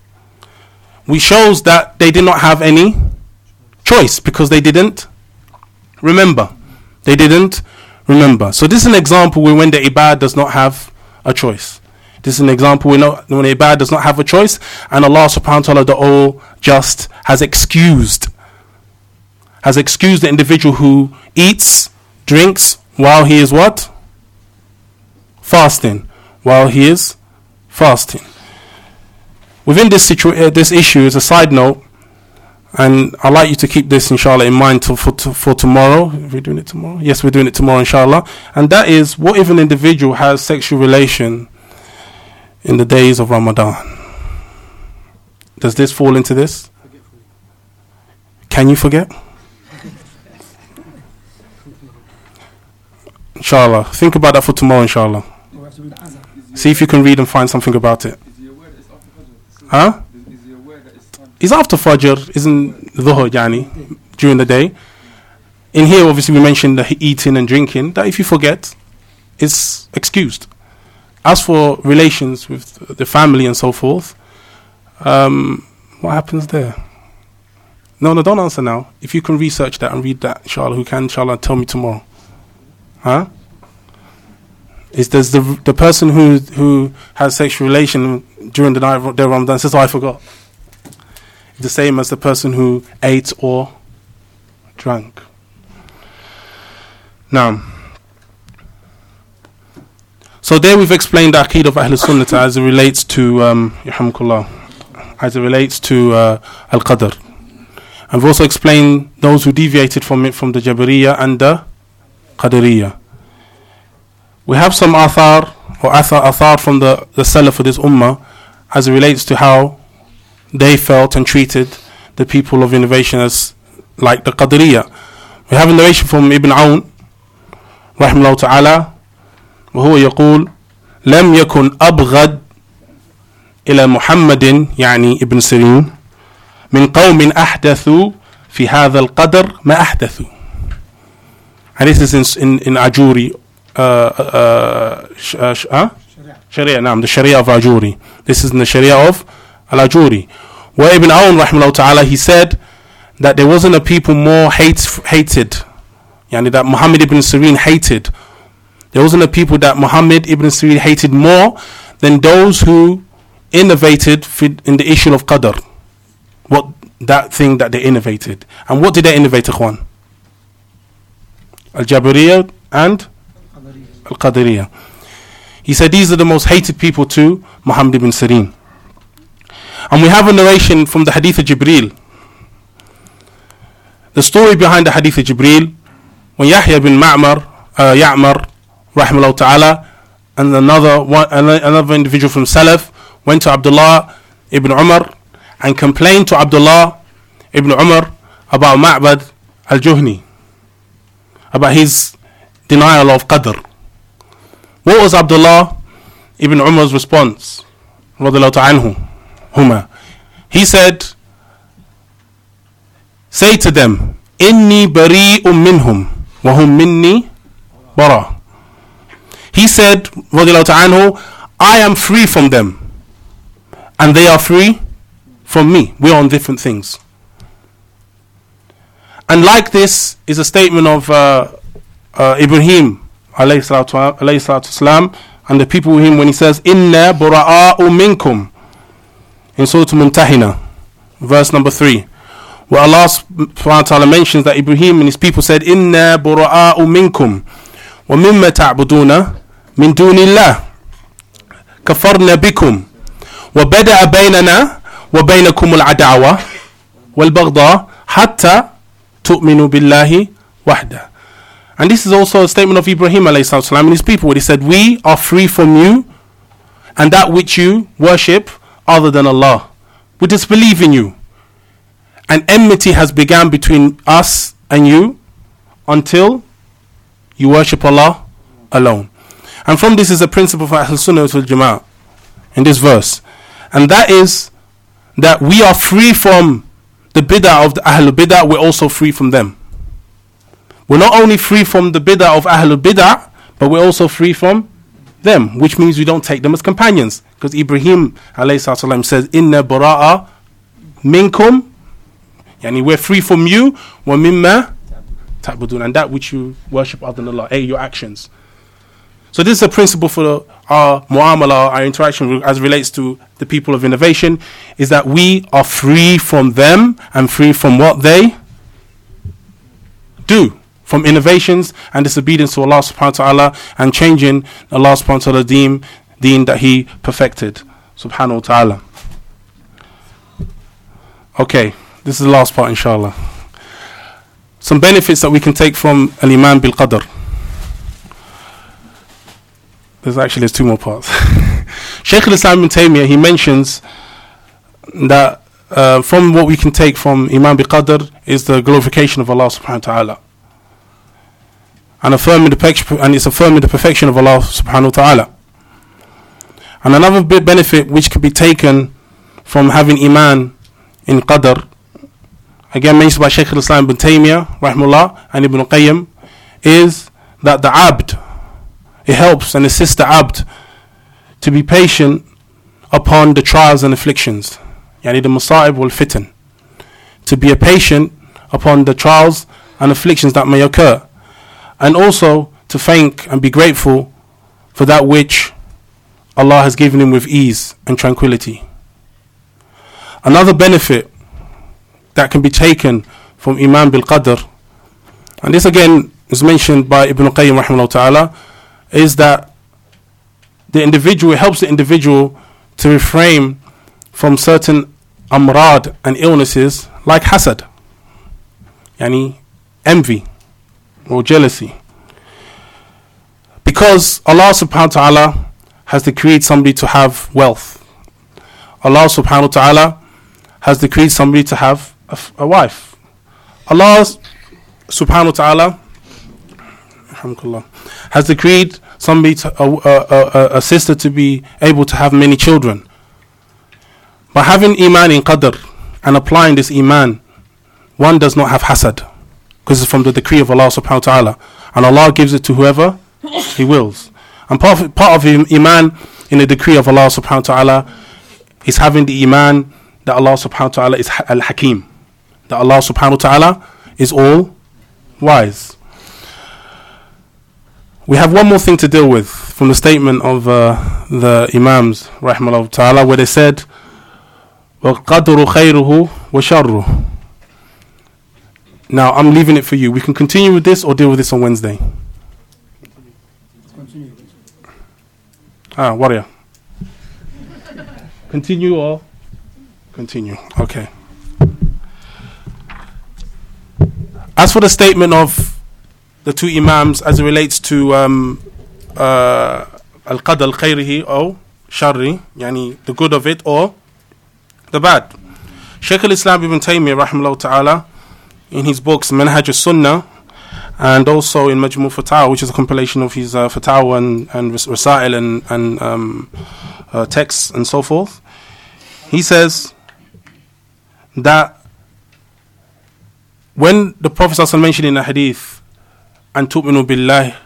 we shows that they did not have any choice because they didn't remember. They didn't remember. So this is an example where when the ibad does not have a choice. This is an example when, no, when the ibad does not have a choice, and Allah subhanahu wa ta'ala, the all just, has excused has excused the individual who eats, drinks while he is what? Fasting. While he is fasting. Within this situ- uh, this issue, as a side note, And I'd like you to keep this, inshallah, in mind to, for, to, for tomorrow. Are we doing it tomorrow? Yes, we're doing it tomorrow, inshallah. And that is, what if an individual has sexual relation in the days of Ramadan? Does this fall into this? Can you forget? Inshallah. Think about that for tomorrow, inshallah. See if you can read and find something about it. Huh? Is after Fajr, isn't Dhuhr, yani, during the day. In here, obviously, we mentioned the eating and drinking, that if you forget, it's excused. As for relations with the family and so forth, um, what happens there? No, no, don't answer now. If you can research that and read that, inshallah, who can, inshallah, tell me tomorrow. Huh? Is does the the person who who has sexual relation during the night of Ramadan says, oh, I forgot? The same as the person who ate or drank. Now, so there we've explained the Aqeedah of Ahl Sunnah as it relates to um, as it relates to uh, Al-Qadr. And we've also explained those who deviated from it from the Jabariyah and the Qadariyah. We have some athar or athar, athar from the, the Salaf of this Ummah as it relates to how they felt and treated the people of innovation as like the Qadariyah. We have a narration from Ibn Awn rahimahullah ta'ala, وهو يقول لم يكن أبغض إلى محمد يعني ابن سيرين من قوم أحدثوا في هذا القدر ما أحدثوا. And this is in, in, in Ajuri, uh, uh, sh, uh, sh, uh? Sharia, naam, the Sharia of Ajuri. This is in the Sharia of Al-Ajuri, where Ibn Awn rahimahullah ta'ala, he said that there wasn't a people more hate, hated, yani that Muhammad ibn Sirin hated. There wasn't a people that Muhammad ibn Sirin hated more than those who innovated in the issue of Qadr. What that thing that they innovated. And what did they innovate, Ikhwan? Al-Jabariyah and Al-Qadariyah. He said these are the most hated people to Muhammad ibn Sirin. And we have a narration from the Hadith of Jibreel. The story behind the Hadith of Jibreel, when Yahya bin Ma'mar, uh, Ya'mar, rahimahullah ta'ala, and another one, another individual from Salaf went to Abdullah ibn Umar and complained to Abdullah ibn Umar about Ma'bad al-Juhni, about his denial of Qadr. What was Abdullah ibn Umar's response? Radiyallahu ta'anhu. Huma. He said, say to them, Inni bari'un minhum wa hum minni bara. He said, radiyallahu ta'anhu, I am free from them and they are free from me. We are on different things. And like this is a statement of uh, uh, Ibrahim alayhi salatu wasalam and the people with him when he says, Inna bura'a'u minkum, in Surah Mumtahina, verse number three, where Allah subhanahu wa ta'ala mentions that Ibrahim and his people said, Inna bura'a'u minkum wa mimma ta'buduna min dunillah kafarna bikum wa bada'a baynana wa baynakum al-ada'wa wal baghda hatta tu'minu billahi wahda. And this is also a statement of Ibrahim alayhi salam and his people, where he said, we are free from you and that which you worship other than Allah. We disbelieve in you. And enmity has begun between us and you until you worship Allah alone. And from this is a principle for Ahl Sunnah wal Jama'ah in this verse. And that is that we are free from the bid'ah of the Ahlul Bid'ah, we're also free from them. We're not only free from the bid'ah of Ahlul Bid'ah, but we're also free from them, which means we don't take them as companions. Because Ibrahim alayhi salam says, Inna bara'a minkum, yani we're free from you, wa mimma ta'budun, and that which you worship other than Allah, your actions. So this is a principle for our mu'amala, our interaction as relates to the people of innovation, is that we are free from them and free from what they do, from innovations and disobedience to Allah subhanahu wa ta'ala and changing Allah subhanahu wa ta'ala deen, deen that He perfected subhanahu wa ta'ala. Okay, this is the last part, inshallah. Some benefits that we can take from al-Iman bil-Qadr. There's actually there's two more parts. Shaykh al-Islam ibn Taymiyyah, he mentions that uh, from what we can take from Iman bil-Qadr is the glorification of Allah subhanahu wa ta'ala. And affirming the perfection, and it's affirming the perfection of Allah subhanahu wa ta'ala. And another big benefit which could be taken from having Iman in Qadr, again mentioned by Shaykh al-Islam ibn Taymiyyah rahimahullah and Ibn Qayyim, is that the abd, it helps and assists the abd to be patient upon the trials and afflictions, yani the masa'ib wal fitan, to be a patient upon the trials and afflictions that may occur, and also to thank and be grateful for that which Allah has given him with ease and tranquility. Another benefit that can be taken from Iman bil Qadr, and this again is mentioned by Ibn Qayyim rahimahullah ta'ala, is that the individual, it helps the individual to refrain from certain amrad and illnesses like hasad, yani envy or jealousy. Because Allah subhanahu wa ta'ala has decreed somebody to have wealth. Allah subhanahu wa ta'ala has decreed somebody to have a, a wife. Allah subhanahu wa ta'ala has decreed somebody to, a, a, a, a sister to be able to have many children. By having Iman in Qadr and applying this Iman, one does not have hasad, because it's from the decree of Allah subhanahu wa ta'ala, and Allah gives it to whoever He wills. And part of, part of Iman in the decree of Allah subhanahu wa ta'ala is having the Iman that Allah subhanahu wa ta'ala is Al-Hakim, that Allah subhanahu wa ta'ala is all wise. We have one more thing to deal with from the statement of uh, the Imams rahimahullah ta'ala, where they said وَالْقَدْرُ خَيْرُهُ وَشَرُّهُ. Now I'm leaving it for you. We can continue with this or deal with this on Wednesday. Ah, warrior. Continue or continue. Okay. As for the statement of the two Imams as it relates to um, uh, al-qadr al-khayrihi or sharri, yani the good of it or the bad. Shaykh al-Islam ibn Taymiyyah rahimahullah ta'ala, in his books Manhaj al-Sunnah and also in Majmu' Fatawa, which is a compilation of his uh, Fatawa and, and Rasail and, and um, uh, texts and so forth, he says that when the Prophet ﷺ mentioned in the hadith أن تؤمنوا بالله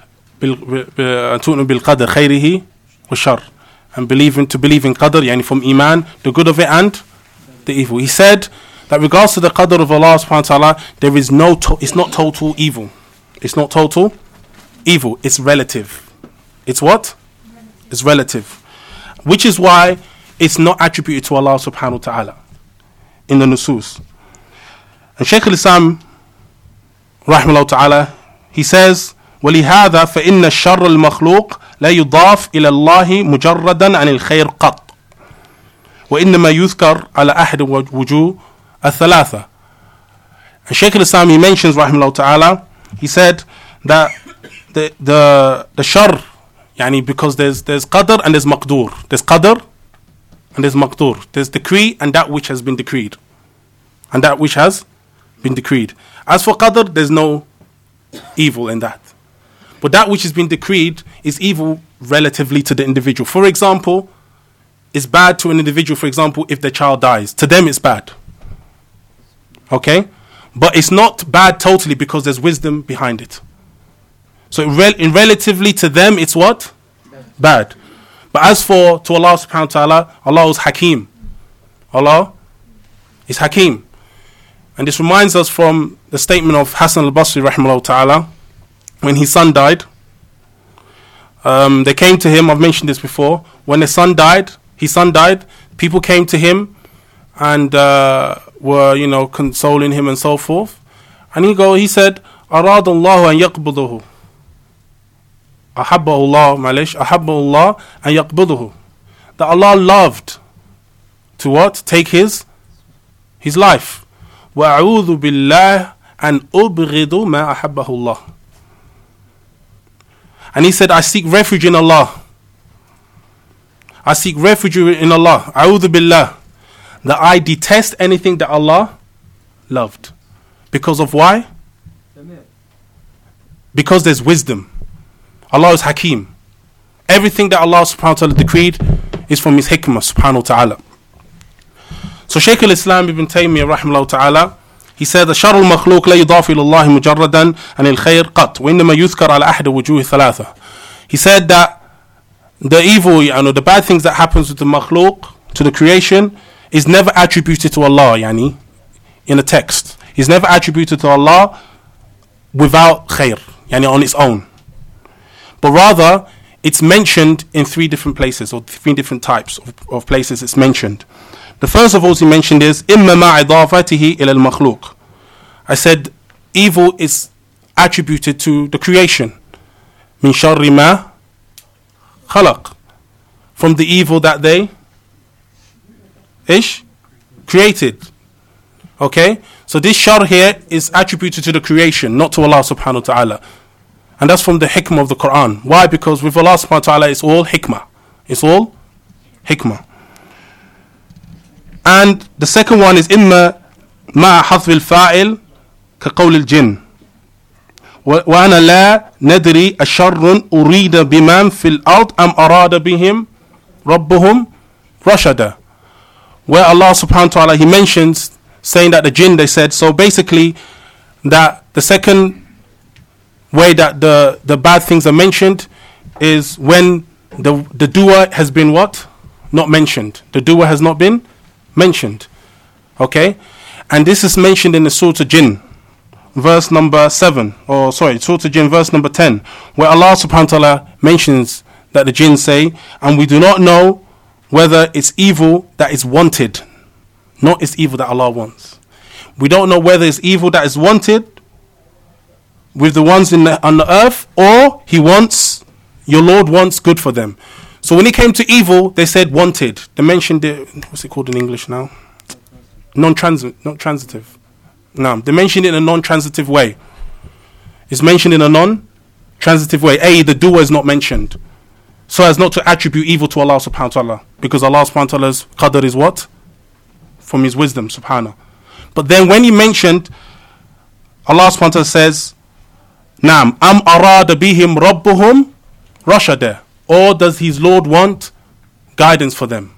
أن تؤمنوا بالقدر خيره وشر, and believe in, to believe in qadr, yani from iman, the good of it and the evil. He said that regards to the qadr of Allah subhanahu wa ta'ala, there is no to- it's not total evil. It's not total evil. It's relative. It's what? It's relative. Which is why it's not attributed to Allah subhanahu wa ta'ala in the nusus. And Shaykh al-Islam rahimahullah ta'ala, he says وَلِهَذَا فَإِنَّ الشَّرَّ الْمَخْلُوقِ لَا يُضَافِ إِلَى اللَّهِ مُجَرَّدًا عَنِ الْخَيْرِ قَطْ وَإِنَّمَا يُذْكَرْ عَلَى أَحْدِ وُجُوهِ الثَّلَاثَةِ. And Shaykh al-Islam, he mentions rahimahullah ta'ala, he said that the the the shar, yani because there's there's qadr and there's maqdur. There's qadr and there's maqdur. There's decree and that which has been decreed. And that which has been decreed. As for qadr, there's no evil in that. But that which has been decreed is evil relatively to the individual. For example, it's bad to an individual, for example, if their child dies. To them it's bad. Okay? But it's not bad totally because there's wisdom behind it. So in, rel- in relatively to them, it's what? Bad. But as for to Allah subhanahu wa ta'ala, Allah is Hakim. Allah is Hakim. And this reminds us from the statement of Hassan al-Basri rahimahullah ta'ala, when his son died. Um, they came to him, I've mentioned this before, when his son died, his son died, people came to him and uh, were, you know, consoling him and so forth. And he go, he said, أَرَادَ اللَّهُ أَنْ يَقْبُضُهُ أَحَبَّهُ اللَّهُ مَعْلِشْ أَحَبَّهُ اللَّهُ أَنْ يَقْبُضُهُ. That Allah loved to what? Take his his life. وأعوذ بالله أن أبغض ما أحبه الله. And he said, I seek refuge in Allah. I seek refuge in Allah. أعوذ بالله. That I detest anything that Allah loved. Because of why? Because there's wisdom. Allah is Hakim. Everything that Allah subhanahu wa ta'ala decreed is from His hikmah subhanahu wa ta'ala. So Shaykh al-Islam ibn Taymiyyah rahimahullah ta'ala, he said, شر المخلوق لا يضاف إلى الله مجردا عن الخير قط وإنما يذكر على أحد وجوه ثلاثة. He said that the evil, you know, the bad things that happens with the makhluk, to the creation, is never attributed to Allah, yani, in a text. Is never attributed to Allah without khair, yani, on its own. But rather, it's mentioned in three different places, or three different types of, of places it's mentioned. The first of all he mentioned is إِمَّا مَا عِضَافَتِهِ إِلَى الْمَخْلُوقِ. I said evil is attributed to the creation. مِنْ شَرِّ مَا خَلَقْ. From the evil that they ish created. Okay? So this shar here is attributed to the creation, not to Allah subhanahu wa ta'ala. And that's from the hikmah of the Quran. Why? Because with Allah subhanahu wa ta'ala it's all hikmah. It's all hikmah. And the second one is إما مع حذف الفاعل كقول الجن وأنا لا ندري الشر أريد بمن في الأرض أم أراد بهم ربهم رشدا. Where Allah subhanahu wa ta'ala, He mentions saying that the jinn, they said, so basically that the second way that the, the bad things are mentioned is when the, the doer has been what? Not mentioned. The doer has not been mentioned. Okay? And this is mentioned in the Surah Jinn, verse number seven, or sorry, Surah Jinn, verse number ten, where Allah subhanahu wa ta'ala mentions that the jinn say, and we do not know whether it's evil that is wanted, not it's evil that Allah wants. We don't know whether it's evil that is wanted with the ones in the, on the earth, or He wants, your Lord wants good for them. So when it came to evil, they said wanted. They mentioned it, what's it called in English now? Non-transitive. Not transitive. No, they mentioned it in a non-transitive way. It's mentioned in a non-transitive way. A, the doer is not mentioned, so as not to attribute evil to Allah subhanahu wa ta'ala, because Allah subhanahu wa ta'ala's qadr is what? From His wisdom, subhanahu. But then when He mentioned, Allah subhanahu wa ta'ala says, Naam, am arada bihim rabbuhum rashada. Or does His Lord want guidance for them?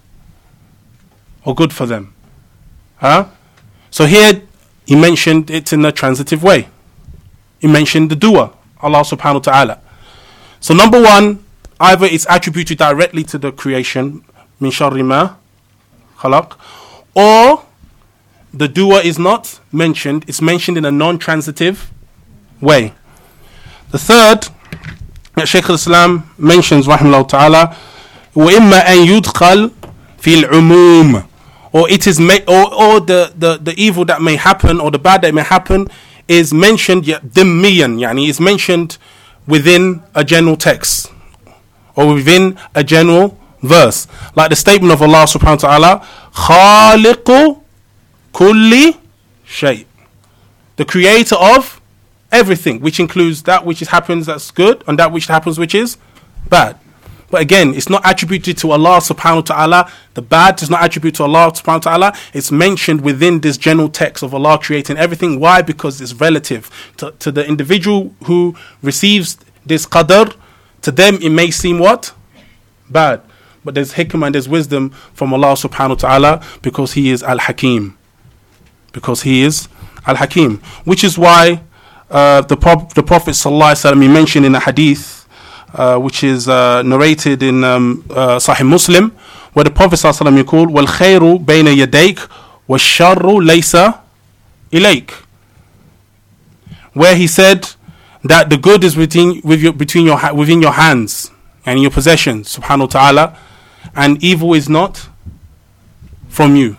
Or good for them? Huh? So here, He mentioned it in a transitive way. He mentioned the doer, Allah subhanahu wa ta'ala. So number one, either it's attributed directly to the creation, min sharri ma khalaq, or the doer is not mentioned, it's mentioned in a non-transitive way. The third, that Shaykh al-Islam mentions, rahimahullah ta'ala, وَإِمَّا أَن يُدْخَلْ فِي الْعُمُومِ. Or it is, ma- or, or the, the, the evil that may happen, or the bad that may happen, is mentioned dimmiyan, yani is mentioned within a general text, or within a general verse. Like the statement of Allah subhanahu wa ta'ala, خَالِقُ كُلِّ شَيْءٍ. The creator of everything, which includes that which happens that's good and that which happens which is bad. But again, it's not attributed to Allah subhanahu wa ta'ala. The bad is not attributed to Allah subhanahu wa ta'ala. It's mentioned within this general text of Allah creating everything. Why? Because it's relative to, to the individual who receives this qadr. To them it may seem what? Bad. But there's hikmah and there's wisdom from Allah subhanahu wa ta'ala, because He is Al-Hakim. Because He is Al-Hakim. Which is why Uh, the, Pro- the Prophet sallallahu alaihi wasallam, he mentioned in a hadith uh, which is uh, narrated in um, uh, Sahih Muslim, where the Prophet sallallahu alaihi wasallam, he called wal khairu bayna yadayk wa sharru laysa ilayk, where he said that the good is within with your, between your ha- within your hands and your possessions, subhanahu wa ta'ala, and evil is not from you.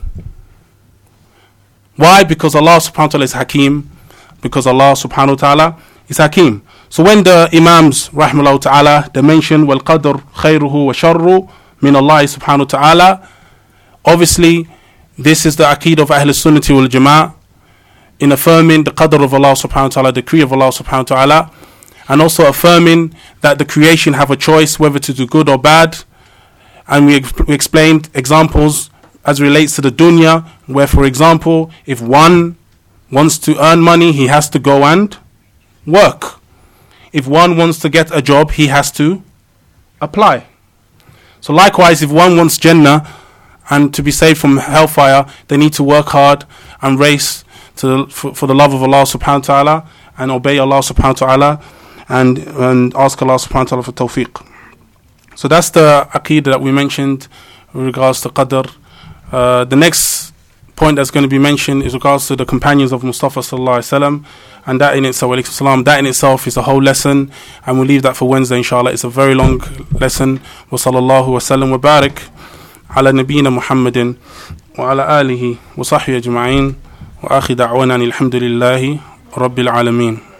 Why? Because Allah subhanahu wa ta'ala is Hakim. Because Allah subhanahu wa ta'ala is Hakim. So when the Imams rahimahullah ta'ala, they mention wal qadr khayruhu wa sharru min Allah subhanahu wa ta'ala, obviously this is the aqeedah of Ahl Sunnati wal Jama'ah, in affirming the qadr of Allah subhanahu wa ta'ala, decree of Allah subhanahu wa ta'ala, and also affirming that the creation have a choice whether to do good or bad. And we, ex- we explained examples as relates to the dunya, where, for example, if one wants to earn money, he has to go and work. If one wants to get a job, he has to apply. So likewise, if one wants Jannah and to be saved from hellfire, they need to work hard and race to the, for, for the love of Allah subhanahu wa ta'ala, and obey Allah subhanahu wa ta'ala, and, and ask Allah subhanahu wa ta'ala for tawfiq. So that's the aqeedah that we mentioned with regards to qadr. Uh, the next point that's going to be mentioned is regards to the companions of Mustafa sallallahu alaihi wasallam, and that in itself, that in itself is a whole lesson, and we'll leave that for Wednesday inshallah. It's a very long lesson. Wa sallallahu wa sallam wa barik ala nabiyyina Muhammadin wa ala alihi wa sahbihi ajma'in wa akhi da'wana alhamdulillahi rabbil alamin.